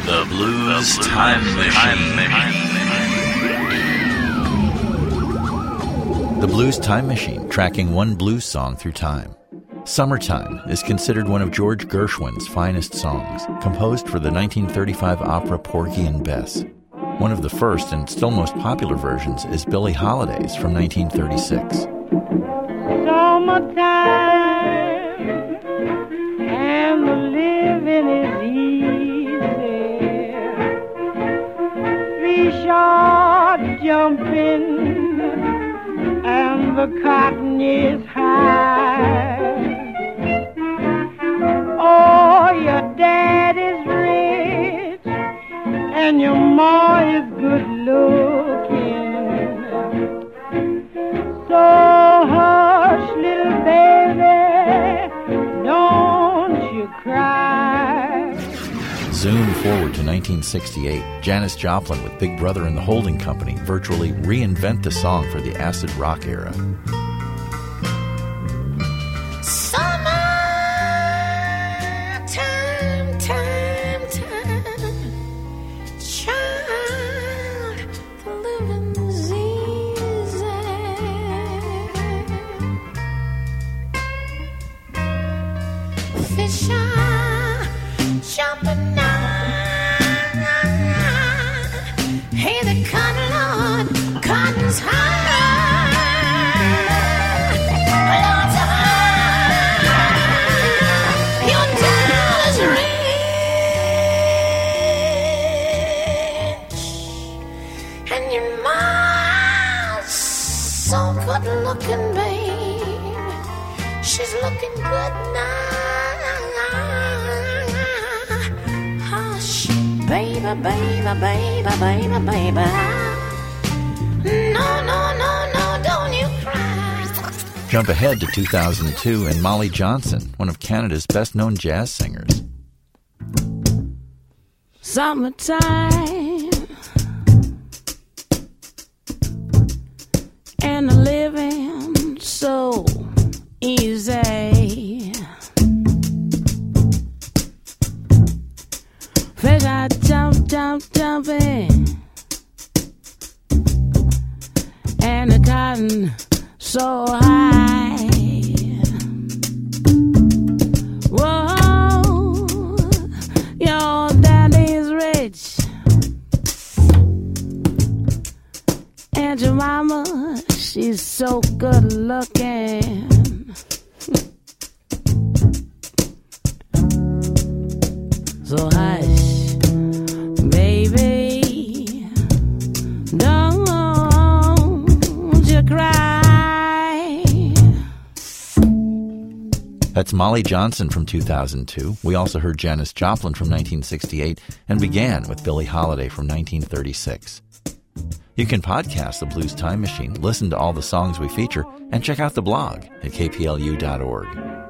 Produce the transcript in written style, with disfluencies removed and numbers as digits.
The Blues Time Machine. The Blues Time Machine, tracking one blues song through time. Summertime is considered one of George Gershwin's finest songs, composed for the 1935 opera Porgy and Bess. One of the first and still most popular versions is Billie Holiday's from 1936. Summertime and the living is easy. Fish are jumping and the cotton is high. Oh, your dad is rich and your ma is good looking. So hush, little baby, don't you cry. Zoom forward to 1968. Janis Joplin with Big Brother and the Holding Company virtually reinvent the song for the acid rock era. Fish are jumping now. Hey, the cotton, Lord, cotton's high. Lord's high. Your dad's rich, and your mom's so good looking, babe. She's looking good now. Hush, baby, baby, baby, baby, baby. No, no, no, no, don't you cry. Jump ahead to 2002 and Molly Johnson, one of Canada's best-known jazz singers. Summertime and the living so easy. Fish are jumping, and the cotton so high. Whoa, your daddy's rich, and your mama, she's so good looking. So hush, baby, don't you cry. That's Molly Johnson from 2002. We also heard Janis Joplin from 1968 and began with Billie Holiday from 1936. You can podcast The Blues Time Machine, listen to all the songs we feature, and check out the blog at kplu.org.